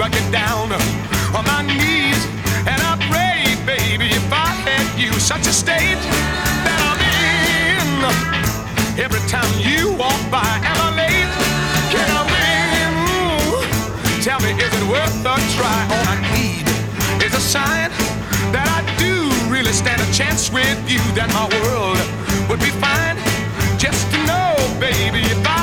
I get down on my knees and I pray, baby, if I had you, such a state that I'm in. Every time you walk by, am I late? Can I win? Tell me, is it worth a try? All I need is a sign that I do really stand a chance with you, that my world would be fine. Just to know, baby, if I